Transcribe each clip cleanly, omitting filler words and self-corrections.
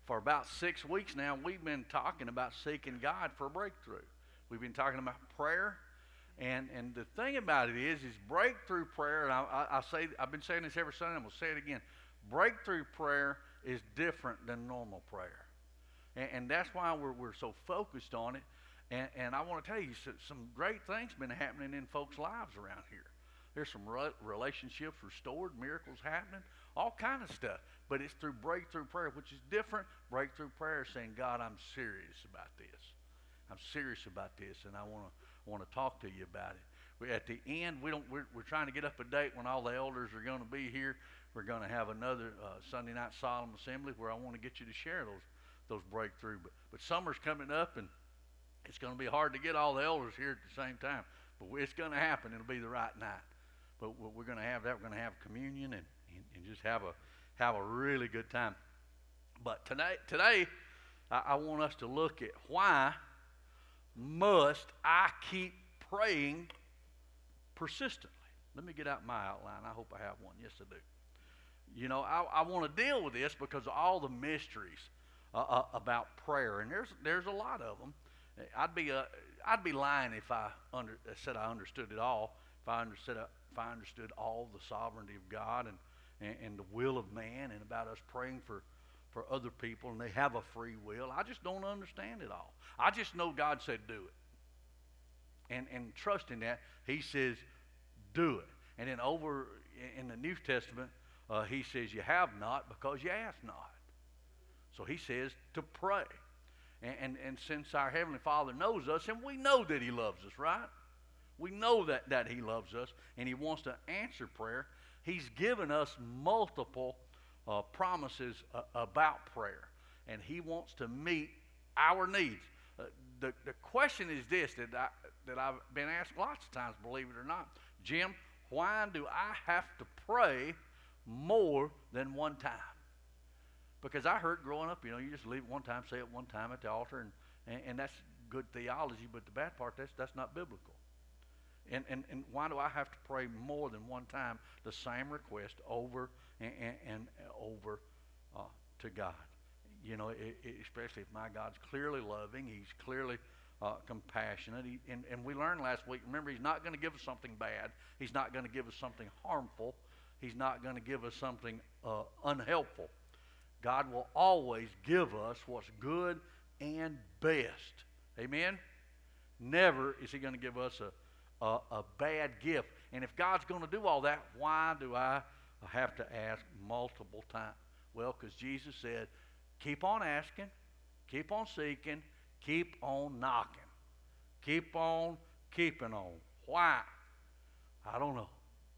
for about 6 weeks now, we've been talking about seeking God for a breakthrough. We've been talking about prayer. And the thing about it is breakthrough prayer, and I've been saying this every Sunday, I'm going to say it again. Breakthrough prayer is different than normal prayer. And that's why we're so focused on it. And I want to tell you, some great things been happening in folks' lives around here. There's some relationships restored, miracles happening, all kind of stuff. But it's through breakthrough prayer, which is different. Breakthrough prayer is saying, God, I'm serious about this. I'm serious about this, and I want to talk to you about it. At the end, we're trying to get up a date when all the elders are going to be here. We're going to have another Sunday night solemn assembly where I want to get you to share those breakthrough. But summer's coming up, and it's going to be hard to get all the elders here at the same time. But it's going to happen. It'll be the right night. But we're going to have that. We're going to have communion and just have a really good time. But today I want us to look at why must I keep praying persistently. Let me get out my outline. I hope I have one. Yes, I do. You know, I want to deal with this because of all the mysteries about prayer, and there's a lot of them. I'd be lying if I said I understood it all. If I understood all the sovereignty of God and the will of man, and about us praying for other people, and they have a free will. I just don't understand it all. I just know God said do it. And trusting that, he says do it. And then over in the New Testament, he says you have not because you ask not. So he says to pray. And since our Heavenly Father knows us, and we know that he loves us, right? We know that he loves us, and he wants to answer prayer. He's given us multiple promises about prayer, and he wants to meet our needs. The question is this that I've been asked lots of times, believe it or not. Jim, why do I have to pray more than one time? Because I heard growing up, you just leave it one time, say it one time at the altar, and that's good theology, but the bad part, that's not biblical. And why do I have to pray more than one time the same request over and over to God? Especially if my God's clearly loving, he's clearly compassionate. And we learned last week, remember, he's not going to give us something bad. He's not going to give us something harmful. He's not going to give us something unhelpful. God will always give us what's good and best. Amen? Never is he going to give us a bad gift. And if God's going to do all that, why do I have to ask multiple times? Well, because Jesus said, keep on asking, keep on seeking, keep on knocking. Keep on keeping on. Why? I don't know.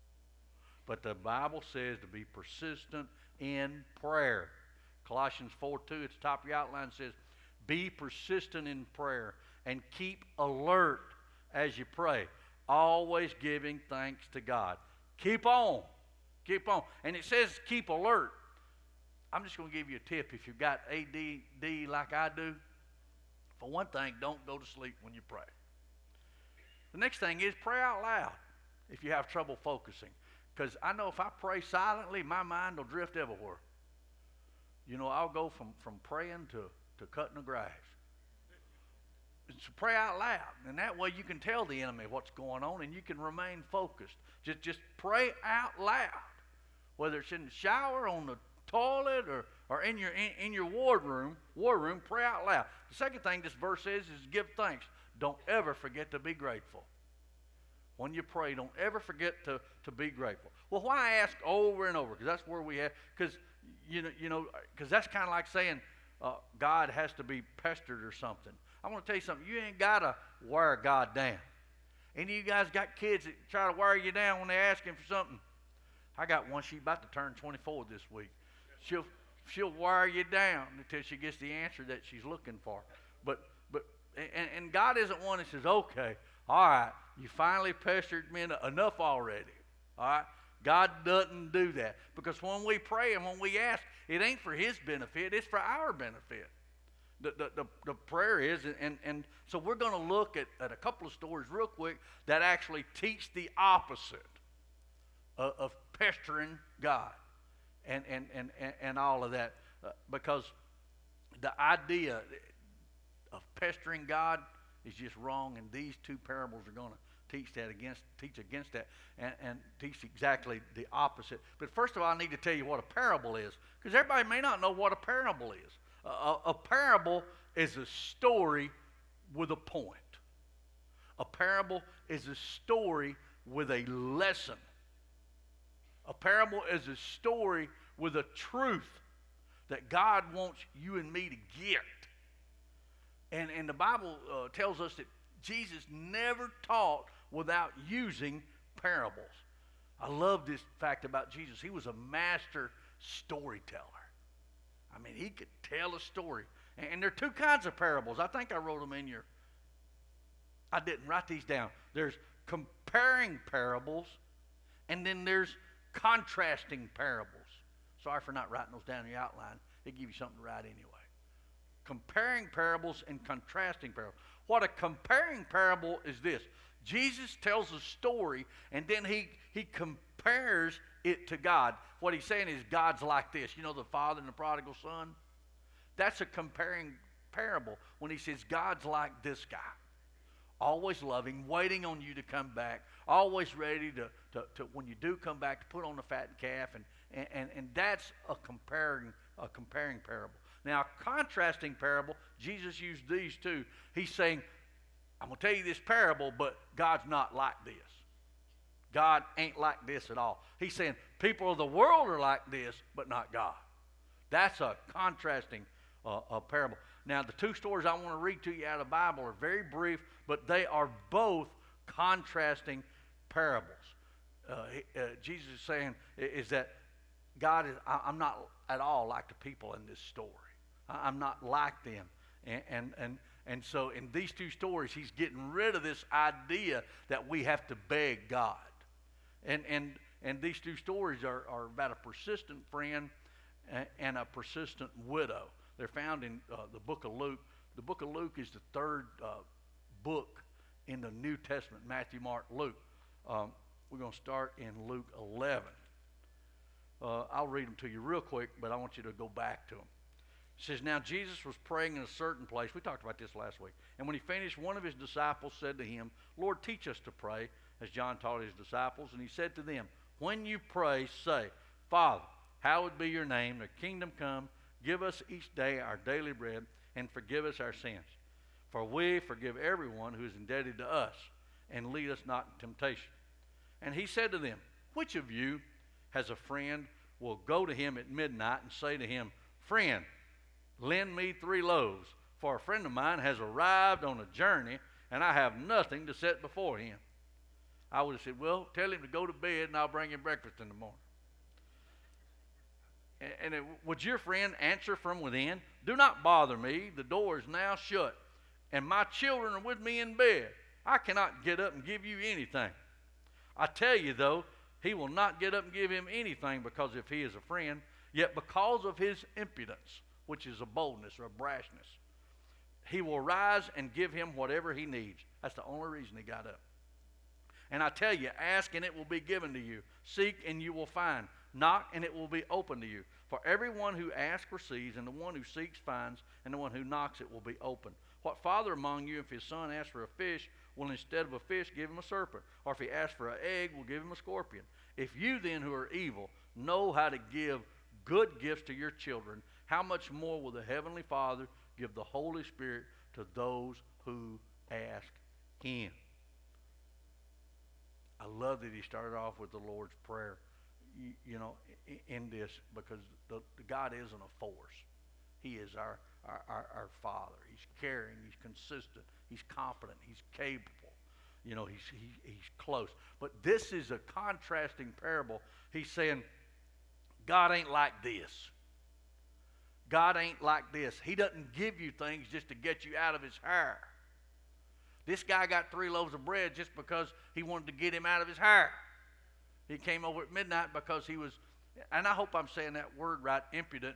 But the Bible says to be persistent in prayer. Colossians 4:2 at the top of your outline says, be persistent in prayer and keep alert as you pray, always giving thanks to God. Keep on. Keep on. And it says keep alert. I'm just going to give you a tip. If you've got ADD like I do, for one thing, don't go to sleep when you pray. The next thing is pray out loud if you have trouble focusing. Because I know if I pray silently, my mind will drift everywhere. I'll go from praying to cutting the grass. So pray out loud, and that way you can tell the enemy what's going on, and you can remain focused. Just pray out loud, whether it's in the shower, on the toilet, or in your war room. Pray out loud. The second thing this verse says is give thanks. Don't ever forget to be grateful. When you pray, don't ever forget to be grateful. Well, why I ask over and over? Because that's where we have. Because because that's kind of like saying God has to be pestered or something. I want to tell you something. You ain't got to wear God down. Any of you guys got kids that try to wear you down when they ask him for something? I got one. She's about to turn 24 this week. She'll wear you down until she gets the answer that she's looking for. But God isn't one that says, okay, all right, you finally pestered me enough already. All right? God doesn't do that. Because when we pray and when we ask, it ain't for his benefit, it's for our benefit. The prayer is, and so we're going to look at a couple of stories real quick that actually teach the opposite of pestering God and all of that. Because the idea of pestering God is just wrong, and these two parables are going to teach against that, and teach exactly the opposite. But first of all, I need to tell you what a parable is, because everybody may not know what a parable is. A parable is a story with a point. A parable is a story with a lesson. A parable is a story with a truth that God wants you and me to get. And the Bible tells us that Jesus never taught without using parables. I love this fact about Jesus. He was a master storyteller. I mean, he could tell a story. And there are two kinds of parables. I think I wrote them in your... I didn't write these down. There's comparing parables, and then there's contrasting parables. Sorry for not writing those down in your outline. They give you something to write anyway. Comparing parables and contrasting parables. What a comparing parable is this. Jesus tells a story, and then he compares it to God. What he's saying is God's like this. You know the father and the prodigal son? That's a comparing parable when he says God's like this guy. Always loving, waiting on you to come back, always ready to when you do come back, to put on the fattened calf, and that's a comparing parable. Now, a contrasting parable, Jesus used these two. He's saying, I'm going to tell you this parable, but God's not like this. God ain't like this at all. He's saying people of the world are like this, but not God. That's a contrasting parable. Now, the two stories I want to read to you out of the Bible are very brief, but they are both contrasting parables. Jesus is saying is that God is, I'm not at all like the people in this story. I'm not like them. And so in these two stories, he's getting rid of this idea that we have to beg God. And these two stories are about a persistent friend and a persistent widow. They're found in the book of Luke. The book of Luke is the third book in the New Testament, Matthew, Mark, Luke. We're going to start in Luke 11. I'll read them to you real quick, but I want you to go back to them. It says, now Jesus was praying in a certain place. We talked about this last week. And when he finished, one of his disciples said to him, Lord, teach us to pray, as John taught his disciples. And he said to them, when you pray, say, Father, hallowed be your name, the kingdom come. Give us each day our daily bread, and forgive us our sins. For we forgive everyone who is indebted to us, and lead us not in temptation. And he said to them, which of you has a friend, will go to him at midnight and say to him, friend, lend me 3 loaves, for a friend of mine has arrived on a journey, and I have nothing to set before him. I would have said, well, tell him to go to bed, and I'll bring him breakfast in the morning. And would your friend answer from within, do not bother me, the door is now shut, and my children are with me in bed. I cannot get up and give you anything. I tell you, though, he will not get up and give him anything because if he is a friend, yet because of his impudence, which is a boldness or a brashness, he will rise and give him whatever he needs. That's the only reason he got up. And I tell you, ask and it will be given to you. Seek and you will find. Knock and it will be open to you. For everyone who asks receives, and the one who seeks finds, and the one who knocks it will be open. What father among you, if his son asks for a fish, will instead of a fish give him a serpent? Or if he asks for an egg, will give him a scorpion? If you then who are evil know how to give good gifts to your children, how much more will the Heavenly Father give the Holy Spirit to those who ask him? I love that he started off with the Lord's Prayer, you know, in this, because the God isn't a force. He is our Father. He's caring. He's consistent. He's competent. He's capable. You know, he's close. But this is a contrasting parable. He's saying, God ain't like this. God ain't like this. He doesn't give you things just to get you out of his hair. This guy got 3 loaves of bread just because he wanted to get him out of his hair. He came over at midnight because he was, and I hope I'm saying that word right, impudent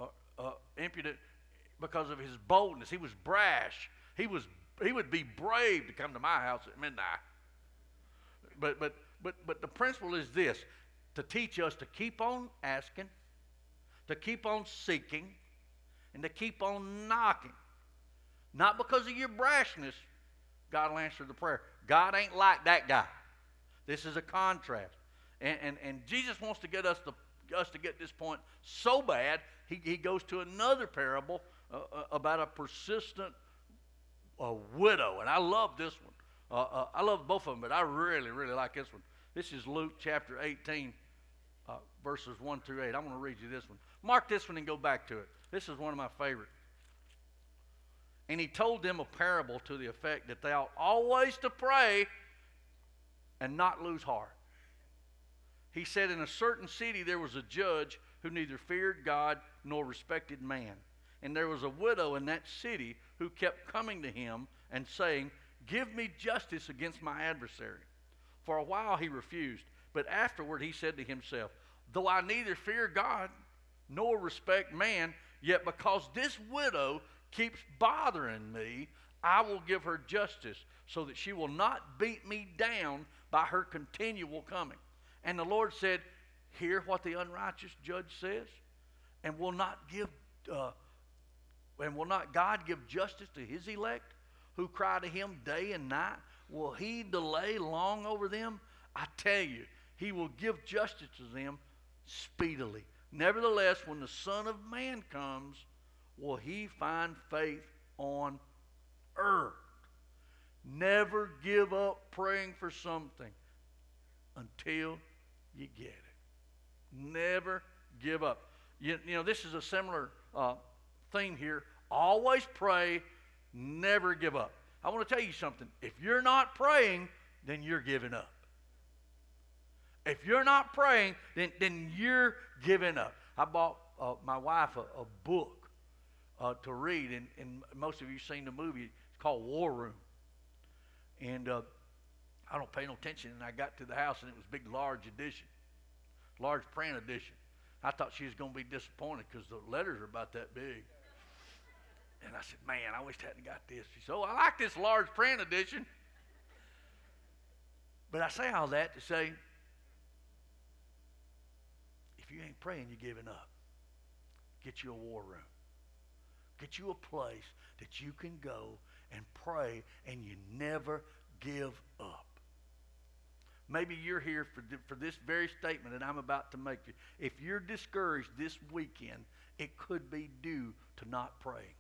because of his boldness. He was brash. He would be brave to come to my house at midnight. But the principle is this, to teach us to keep on asking, to keep on seeking, and to keep on knocking. Not because of your brashness, God will answer the prayer. God ain't like that guy. This is a contrast. And Jesus wants to get us to get this point so bad, he goes to another parable about a persistent widow. And I love this one. I love both of them, but I really, really like this one. This is Luke chapter 18, verses 1 through 8. I'm going to read you this one. Mark this one and go back to it. This is one of my favorites. And he told them a parable to the effect that they ought always to pray and not lose heart. He said, in a certain city there was a judge who neither feared God nor respected man. And there was a widow in that city who kept coming to him and saying, give me justice against my adversary. For a while he refused, but afterward he said to himself, though I neither fear God nor respect man, yet because this widow keeps bothering me, I will give her justice, so that she will not beat me down by her continual coming. And the Lord said, hear what the unrighteous judge says, and will not God give justice to his elect, who cry to him day and night? Will he delay long over them? I tell you, he will give justice to them speedily. Nevertheless, when the Son of Man comes, will he find faith on earth? Never give up praying for something until you get it. Never give up. You know, this is a similar theme here. Always pray, never give up. I want to tell you something. If you're not praying, then you're giving up. If you're not praying, then you're giving up. I bought my wife a book to read, and most of you have seen the movie. It's called War Room. And I don't pay no attention, and I got to the house, and it was big, large edition, large print edition. I thought she was going to be disappointed because the letters are about that big. And I said, man, I wish I hadn't got this. She said, oh, I like this large print edition. But I say all that to say, if you ain't praying, you're giving up. Get you a war room. Get you a place that you can go and pray, and you never give up. Maybe you're here for this very statement that I'm about to make. If you're discouraged this weekend, it could be due to not praying.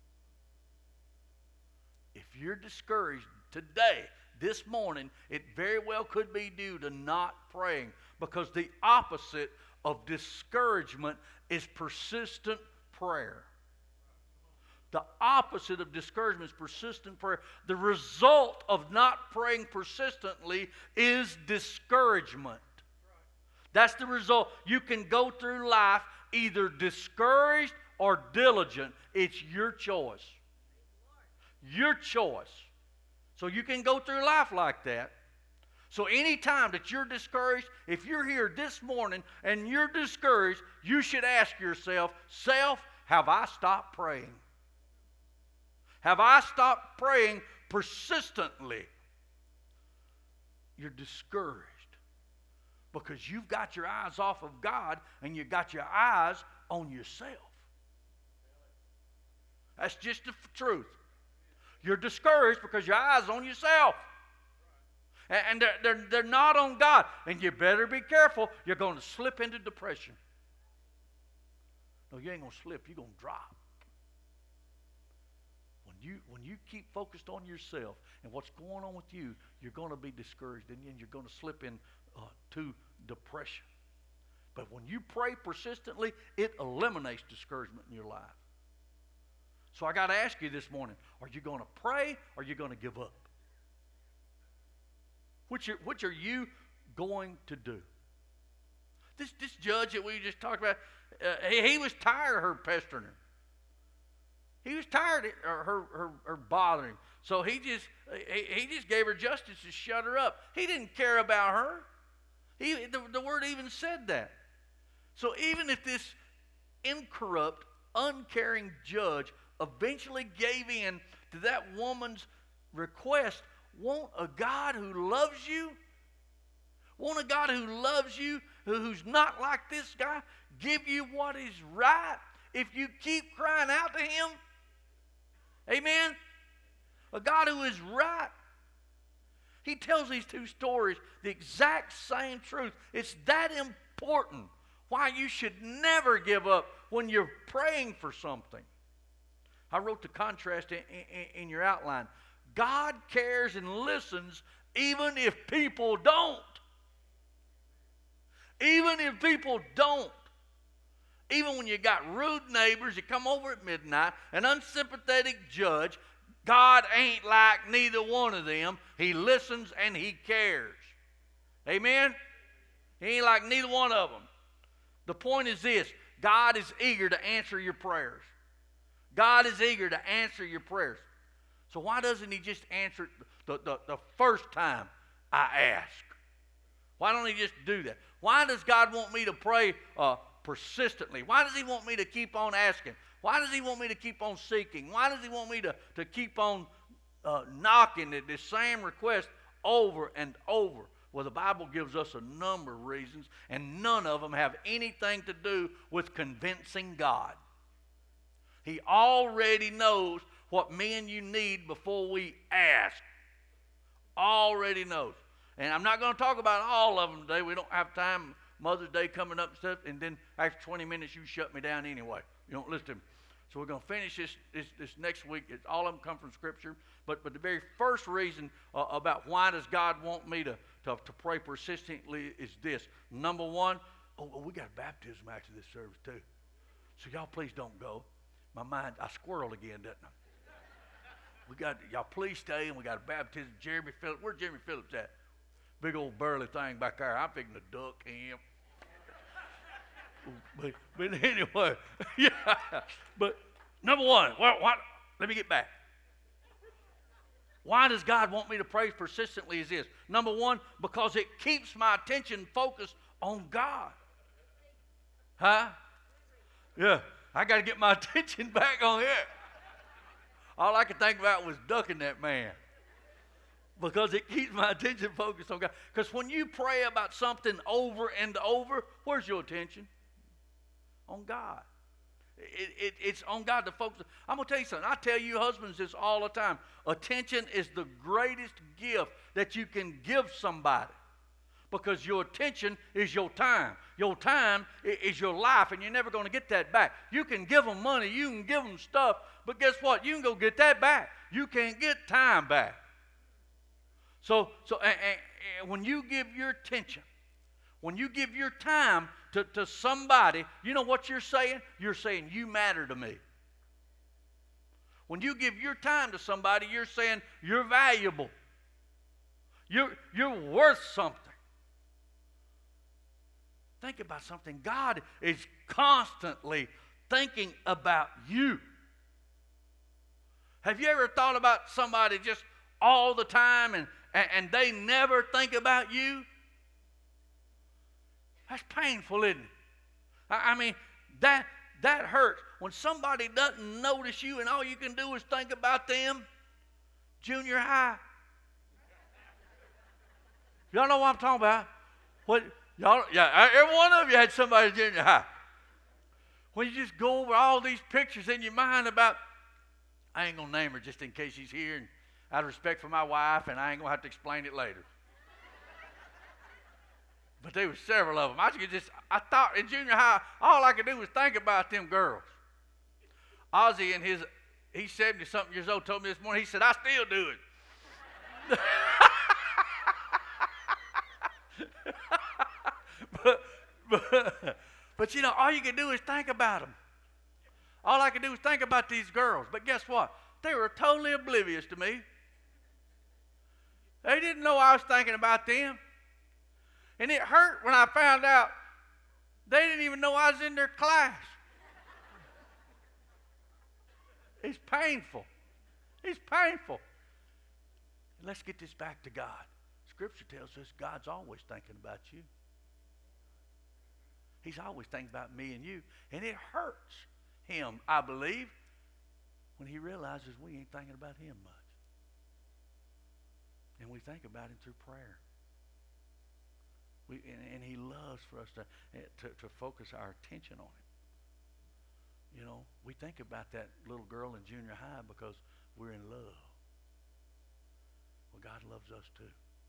If you're discouraged today, this morning, it very well could be due to not praying, because the opposite of discouragement is persistent prayer. The opposite of discouragement is persistent prayer. The result of not praying persistently is discouragement. That's the result. You can go through life either discouraged or diligent. It's your choice. Your choice. So you can go through life like that. So anytime that you're discouraged, if you're here this morning and you're discouraged, you should ask yourself, self, have I stopped praying? Have I stopped praying persistently? You're discouraged because you've got your eyes off of God and you got your eyes on yourself. That's just the truth. You're discouraged because your eyes on yourself. And they're not on God. And you better be careful. You're going to slip into depression. No, you ain't going to slip. You're going to drop. When you keep focused on yourself and what's going on with you, you're going to be discouraged, and you're going to slip in to depression. But when you pray persistently, it eliminates discouragement in your life. So I got to ask you this morning, are you going to pray or are you going to give up? Which are you going to do? This judge that we just talked about, he was tired of her pestering him. He was tired of her bothering him. So he just gave her justice to shut her up. He didn't care about her. The word even said that. So even if this incorrupt, uncaring judge eventually gave in to that woman's request, won't a God who loves you, won't a God who loves you, who's not like this guy, give you what is right if you keep crying out to Him. Amen? A God who is right. He tells these two stories the exact same truth. It's that important why you should never give up when you're praying for something. I wrote the contrast in your outline. God cares and listens even if people don't. Even if people don't. Even when you got rude neighbors that come over at midnight, an unsympathetic judge, God ain't like neither one of them. He listens and He cares. Amen? He ain't like neither one of them. The point is this. God is eager to answer your prayers. God is eager to answer your prayers. So why doesn't He just answer it the first time I ask? Why don't He just do that? Why does God want me to pray persistently? Why does He want me to keep on asking? Why does He want me to keep on seeking? Why does He want me to keep on knocking at this same request over and over? Well, the Bible gives us a number of reasons, and none of them have anything to do with convincing God. He already knows what me and you need before we ask. Already knows. And I'm not going to talk about all of them today. We don't have time. Mother's Day coming up and stuff, and then after 20 minutes you shut me down anyway. You don't listen to me. So we're going to finish this next week. All of them come from Scripture. But the very first reason about why does God want me to pray persistently is this. Number one, we got baptism after this service too. So y'all please don't go. My mind, I squirreled again, didn't I? Y'all please stay, and we got a baptism. Jeremy Phillips, where's Jeremy Phillips at? Big old burly thing back there. I'm fixing to duck him. But anyway, yeah. But number one, what? Let me get back. Why does God want me to pray persistently is this. Number one, because it keeps my attention focused on God. Huh? Yeah, I got to get my attention back on Him. All I could think about was ducking that man. Because it keeps my attention focused on God. Because when you pray about something over and over, where's your attention? On God. It's on God to focus. I'm going to tell you something. I tell you husbands this all the time. Attention is the greatest gift that you can give somebody. Because your attention is your time. Your time is your life, and you're never going to get that back. You can give them money. You can give them stuff. But guess what? You can go get that back. You can't get time back. So when you give your attention, when you give your time to somebody, you know what you're saying? You're saying, you matter to me. When you give your time to somebody, you're saying, you're valuable. You're worth something. Think about something. God is constantly thinking about you. Have you ever thought about somebody just all the time and they never think about you? That's painful, isn't it? I mean, that hurts. When somebody doesn't notice you and all you can do is think about them, junior high. Y'all know what I'm talking about? Every one of you had somebody in junior high. When you just go over all these pictures in your mind about, I ain't going to name her just in case she's here, and out of respect for my wife, and I ain't going to have to explain it later. But there were several of them. I thought in junior high, all I could do was think about them girls. Ozzy he's 70-something years old, told me this morning, he said, I still do it. But you know, all you can do is think about them. All I could do was think about these girls. But guess what? They were totally oblivious to me. They didn't know I was thinking about them. And it hurt when I found out they didn't even know I was in their class. It's painful. It's painful. Let's get this back to God. Scripture tells us God's always thinking about you. He's always thinking about me and you. And it hurts Him, I believe, when He realizes we ain't thinking about Him much. And we think about Him through prayer. And He loves for us to focus our attention on Him. You know, we think about that little girl in junior high because we're in love. Well, God loves us too.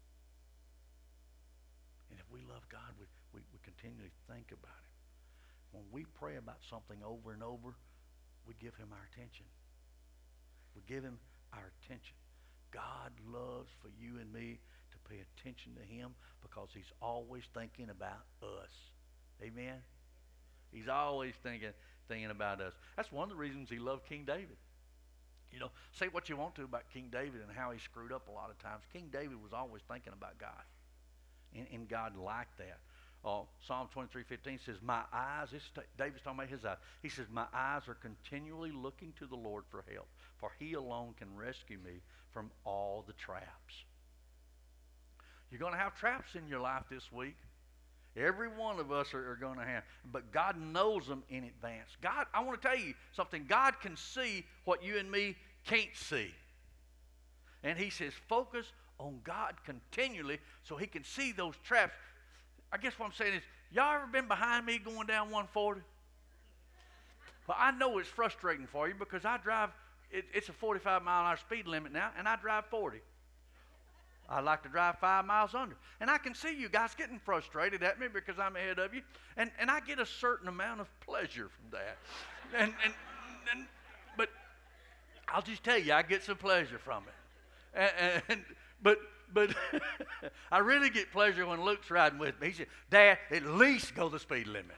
And if we love God, we continually think about Him. When we pray about something over and over, we give Him our attention. We give Him our attention. God loves for you and me to pay attention to Him because He's always thinking about us. Amen? He's always thinking about us. That's one of the reasons He loved King David. You know, say what you want to about King David and how he screwed up a lot of times. King David was always thinking about God. And God liked that. Psalm 23:15 says, my eyes, David's talking about his eyes. He says, my eyes are continually looking to the Lord for help, for He alone can rescue me from all the traps. You're going to have traps in your life this week. Every one of us are going to have. But God knows them in advance. God, I want to tell you something. God can see what you and me can't see. And He says, focus on God continually so He can see those traps. I guess what I'm saying is, y'all ever been behind me going down 140? Well, I know it's frustrating for you because I drive, it's a 45-mile-an-hour speed limit now, and I drive 40. I like to drive 5 miles under. And I can see you guys getting frustrated at me because I'm ahead of you. And I get a certain amount of pleasure from that. But I'll just tell you, I get some pleasure from it. But I really get pleasure when Luke's riding with me. He said, Dad, at least go the speed limit.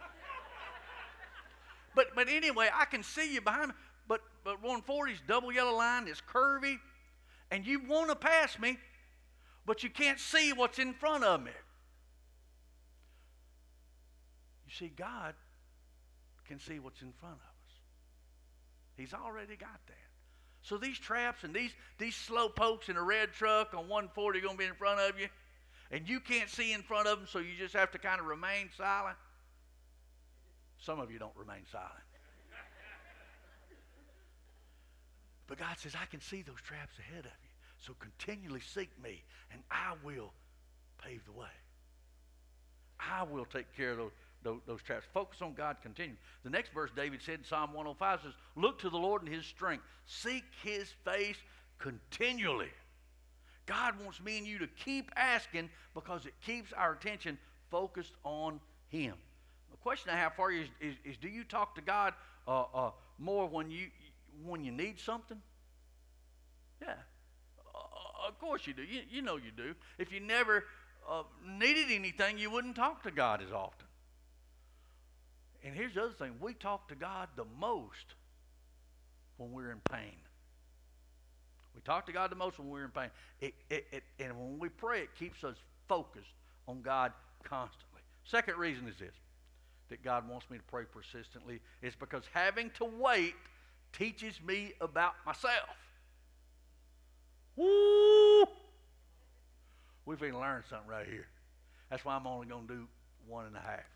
But anyway, I can see you behind me. But 140's double yellow line, it's curvy. And you want to pass me, but you can't see what's in front of me. You see, God can see what's in front of us. He's already got that. So these traps and these slow pokes in a red truck on 140 are going to be in front of you, and you can't see in front of them, so you just have to kind of remain silent. Some of you don't remain silent. But God says, I can see those traps ahead of you. So continually seek me, and I will pave the way. I will take care of those traps. Focus on God continually. The next verse David said in Psalm 105 says, look to the Lord in His strength. Seek His face continually. God wants me and you to keep asking because it keeps our attention focused on Him. The question I have for you is do you talk to God more when you need something? Yeah. Of course you do. You know you do. If you never needed anything, you wouldn't talk to God as often. And here's the other thing. We talk to God the most when we're in pain. We talk to God the most when we're in pain. And when we pray, it keeps us focused on God constantly. Second reason is this, that God wants me to pray persistently, is because having to wait teaches me about myself. Woo! We've been learning something right here. That's why I'm only going to do 1.5.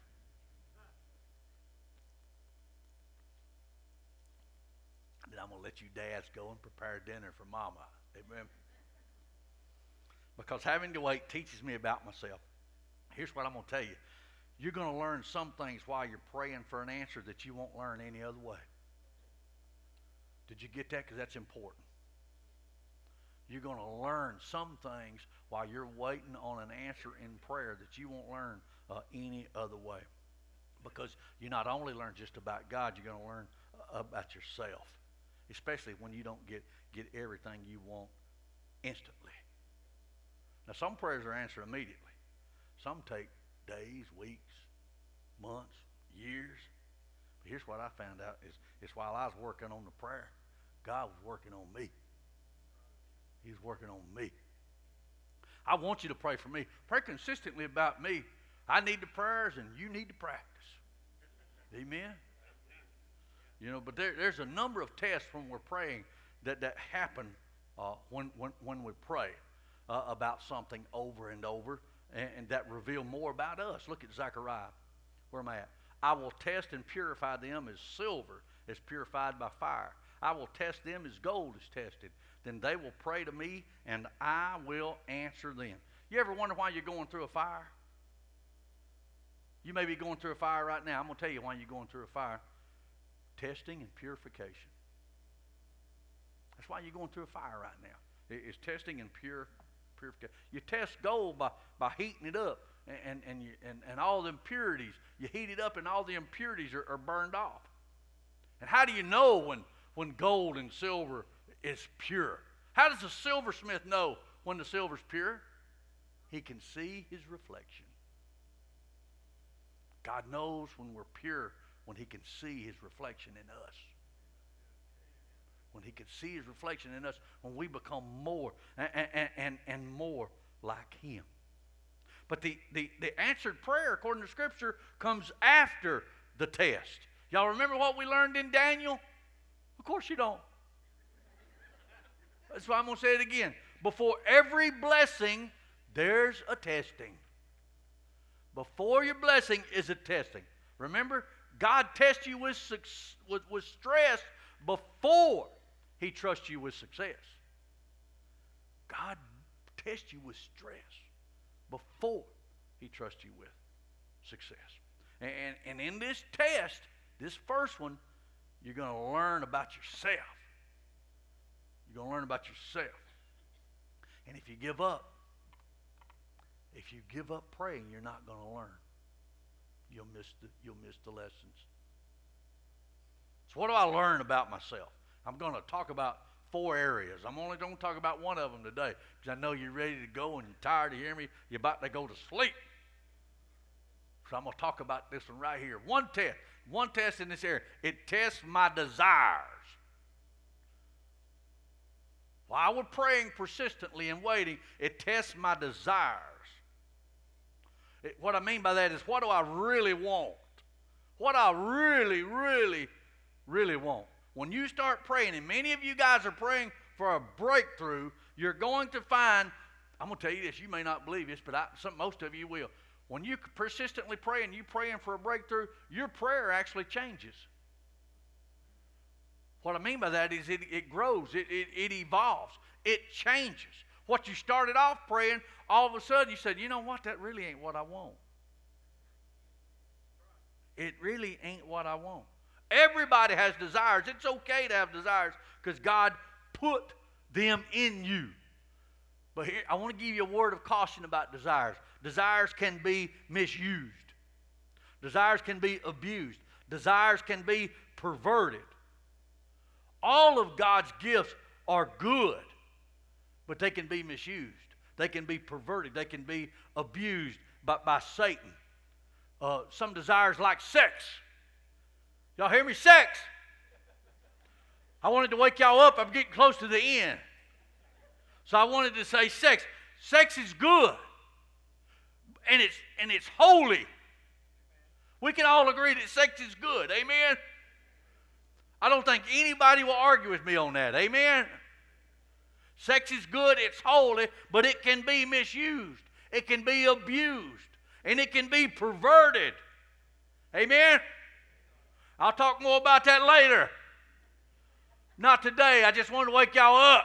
Then I'm going to let you dads go and prepare dinner for Mama. Amen. Because having to wait teaches me about myself. Here's what I'm going to tell you. You're going to learn some things while you're praying for an answer that you won't learn any other way. Did you get that? Because that's important. You're going to learn some things while you're waiting on an answer in prayer that you won't learn any other way. Because you not only learn just about God, you're going to learn about yourself. Especially when you don't get everything you want instantly. Now, some prayers are answered immediately. Some take days, weeks, months, years. But here's what I found out is while I was working on the prayer, God was working on me. He's working on me. I want you to pray for me. Pray consistently about me. I need the prayers and you need the practice. Amen? You know, but there's a number of tests when we're praying that happen when we pray about something over and over and that reveal more about us. Look at Zechariah. Where am I at? I will test and purify them as silver is purified by fire. I will test them as gold is tested. Then they will pray to me, and I will answer them. You ever wonder why you're going through a fire? You may be going through a fire right now. I'm going to tell you why you're going through a fire. testing and purification. That's why you're going through a fire right now. It's testing and purification. You test gold by heating it up, and all the impurities. You heat it up, and all the impurities are burned off. And how do you know when gold and silver is pure? How does a silversmith know when the silver's pure? He can see his reflection. God knows when we're pure, when he can see his reflection in us. When he can see his reflection in us, when we become more and more like him. But the answered prayer, according to Scripture, comes after the test. Y'all remember what we learned in Daniel? Of course you don't. That's why I'm going to say it again. Before every blessing, there's a testing. Before your blessing is a testing. Remember, God tests you with stress before he trusts you with success. God tests you with stress before he trusts you with success. And in this test, this first one, you're going to learn about yourself. You're going to learn about yourself. And if you give up praying, you're not going to learn. You'll miss the lessons. So what do I learn about myself? I'm going to talk about 4 areas. I'm only going to talk about one of them today because I know you're ready to go and you're tired of hearing me. You're about to go to sleep. So I'm going to talk about this one right here. One test in this area. It tests my desires. While we're praying persistently and waiting, it tests my desires. What I mean by that is, what do I really want? What I really, really, really want. When you start praying, and many of you guys are praying for a breakthrough, you're going to find, I'm going to tell you this, you may not believe this, but most of you will. When you persistently pray and you're praying for a breakthrough, your prayer actually changes. What I mean by that is it grows, it evolves, it changes. What you started off praying, all of a sudden you said, you know what, that really ain't what I want. It really ain't what I want. Everybody has desires. It's okay to have desires because God put them in you. But here, I want to give you a word of caution about desires. Desires can be misused. Desires can be abused. Desires can be perverted. All of God's gifts are good, but they can be misused. They can be perverted. They can be abused by Satan. Some desires like sex. Y'all hear me? Sex. I wanted to wake y'all up. I'm getting close to the end. So I wanted to say sex. Sex is good. And it's holy. We can all agree that sex is good. Amen? I don't think anybody will argue with me on that. Amen? Sex is good, it's holy, but it can be misused. It can be abused. And it can be perverted. Amen? I'll talk more about that later. Not today. I just wanted to wake y'all up.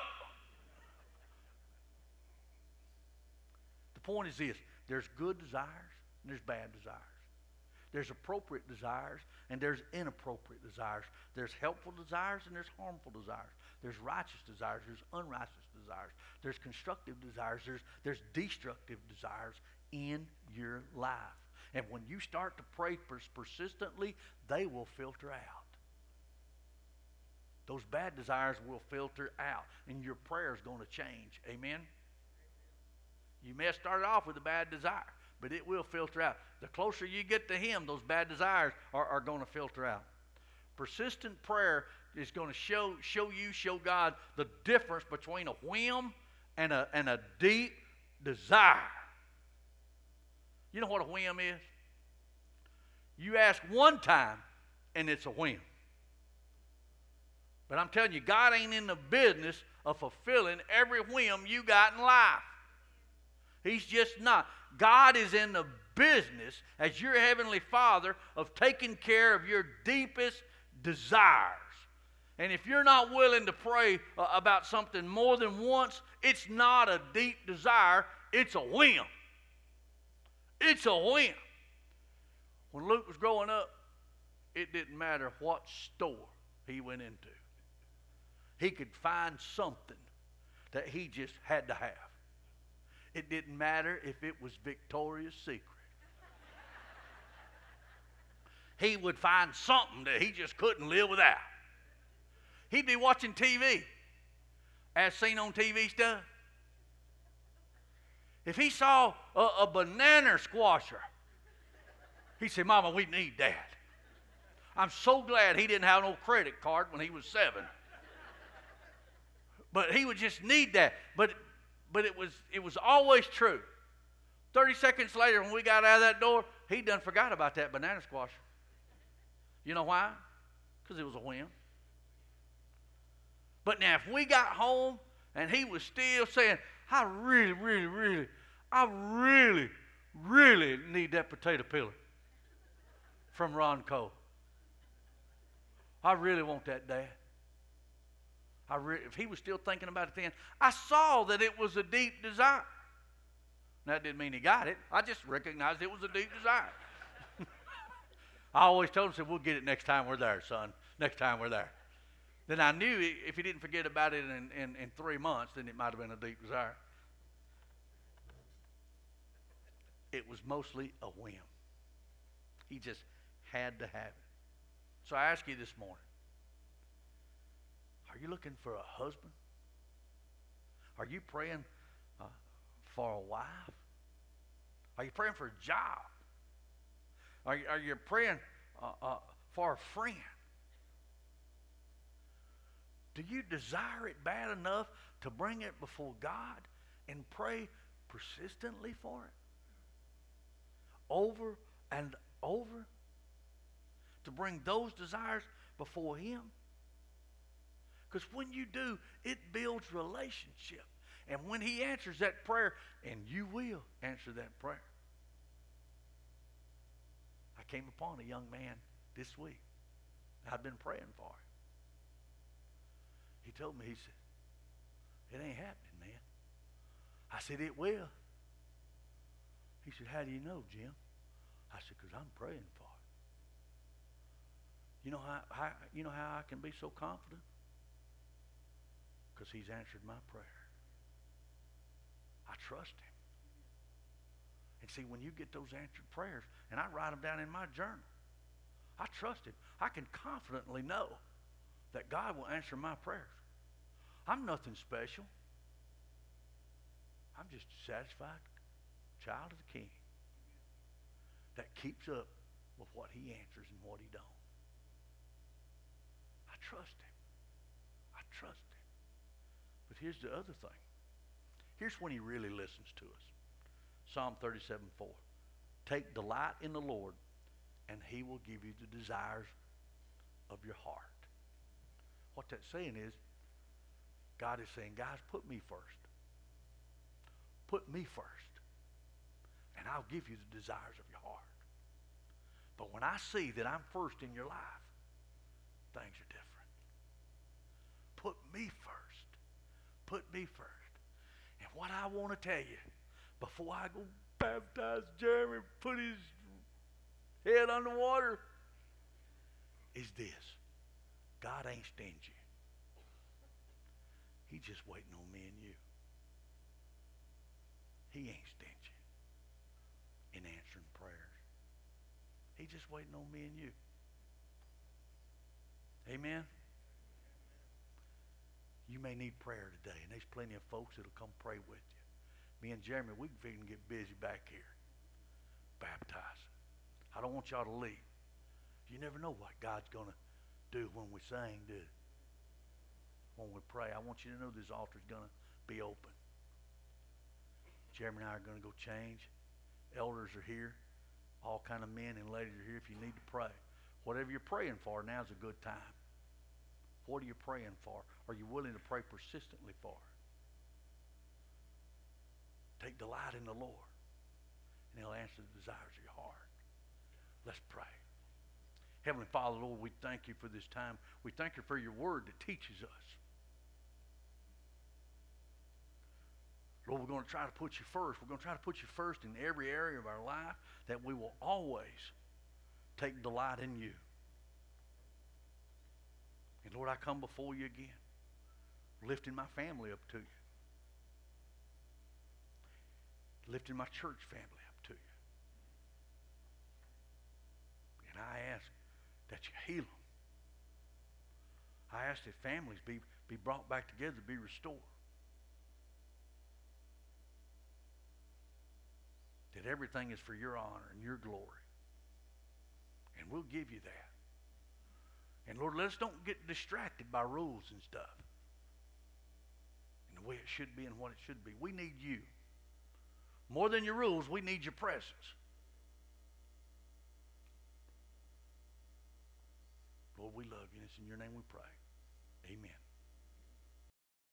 The point is this. There's good desires and there's bad desires. There's appropriate desires and there's inappropriate desires. There's helpful desires and there's harmful desires. There's righteous desires. There's unrighteous desires. There's constructive desires. There's destructive desires in your life. And when you start to pray persistently, they will filter out. Those bad desires will filter out, and your prayer is going to change. Amen? You may have started off with a bad desire, but it will filter out. The closer you get to Him, those bad desires are going to filter out. Persistent prayer is going to show God the difference between a whim and a deep desire. You know what a whim is? You ask one time, and it's a whim. But I'm telling you, God ain't in the business of fulfilling every whim you got in life. He's just not. God is in the business, as your heavenly Father, of taking care of your deepest desires. And if you're not willing to pray about something more than once, it's not a deep desire, it's a whim. It's a whim. When Luke was growing up, it didn't matter what store he went into. He could find something that he just had to have. It didn't matter if it was Victoria's Secret. He would find something that he just couldn't live without. He'd be watching TV, as seen on TV stuff. If he saw a banana squasher, he'd say, Mama, we need that. I'm so glad he didn't have no credit card when he was 7. But he would just need that. But it was always true. 30 seconds later, when we got out of that door, he done forgot about that banana squasher. You know why? Because it was a whim. But now if we got home and he was still saying, I really need that potato peeler from Ronco. I really want that, Dad. If he was still thinking about it then, I saw that it was a deep desire. That didn't mean he got it. I just recognized it was a deep desire. I always told him, I said, we'll get it next time we're there, son. Next time we're there. Then I knew if he didn't forget about it in 3 months, then it might have been a deep desire. It was mostly a whim. He just had to have it. So I ask you this morning, are you looking for a husband? Are you praying for a wife? Are you praying for a job? Are you praying for a friend? Do you desire it bad enough to bring it before God and pray persistently for it? Over and over? To bring those desires before Him? Because when you do, it builds relationship. And when He answers that prayer, and you will answer that prayer. I came upon a young man this week. I'd been praying for him. He told me, he said, it ain't happening, man. I said, it will. He said, how do you know, Jim? I said, because I'm praying for it. You know how I can be so confident? Because he's answered my prayer. I trust him. And see, when you get those answered prayers, and I write them down in my journal, I trust him. I can confidently know that God will answer my prayers. I'm nothing special. I'm just a satisfied child of the King that keeps up with what He answers and what He don't. I trust Him. I trust Him. But here's the other thing. Here's when He really listens to us. Psalm 37:4. Take delight in the Lord, and He will give you the desires of your heart. What that's saying is, God is saying, guys, put me first. Put me first, and I'll give you the desires of your heart. But when I see that I'm first in your life, things are different. Put me first. Put me first. And what I want to tell you, before I go baptize Jeremy, put his head underwater, is this. God ain't stingy. He's just waiting on me and you. He ain't stingy in answering prayers. He's just waiting on me and you. Amen? You may need prayer today, and there's plenty of folks that'll come pray with you. Me and Jeremy, we can get busy back here baptizing. I don't want y'all to leave. You never know what God's going to do when we sing, do it. When we pray, I want you to know this altar's going to be open. Jeremy and I are going to go change. Elders are here. All kind of men and ladies are here if you need to pray. Whatever you're praying for, now's a good time. What are you praying for? Are you willing to pray persistently for it? Take delight in the Lord, and He'll answer the desires of your heart. Let's pray. Heavenly Father, Lord, we thank you for this time. We thank you for your word that teaches us. Lord, we're going to try to put you first. We're going to try to put you first in every area of our life, that we will always take delight in you. And Lord, I come before you again, lifting my family up to you, lifting my church family up to you. And I ask that you heal them. I ask that families be brought back together, be restored. That everything is for your honor and your glory. And we'll give you that. And Lord, let's don't get distracted by rules and stuff. And the way it should be and what it should be. We need you. More than your rules, we need your presence. Lord, we love you. And it's in your name we pray. Amen.